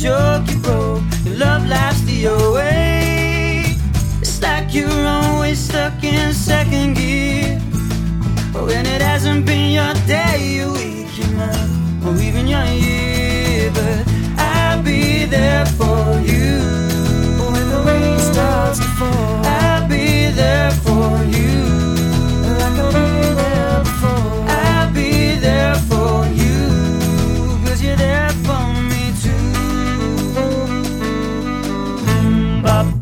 joke you broke, your love life's the away. It's like you're always stuck in second gear. But when it hasn't been your day, your week, your month, or even your year. But I'll be there for you when the rain starts to fall. I'll be there for you like I've been there before. I'll be there for you 'cause you're there for me too. Ba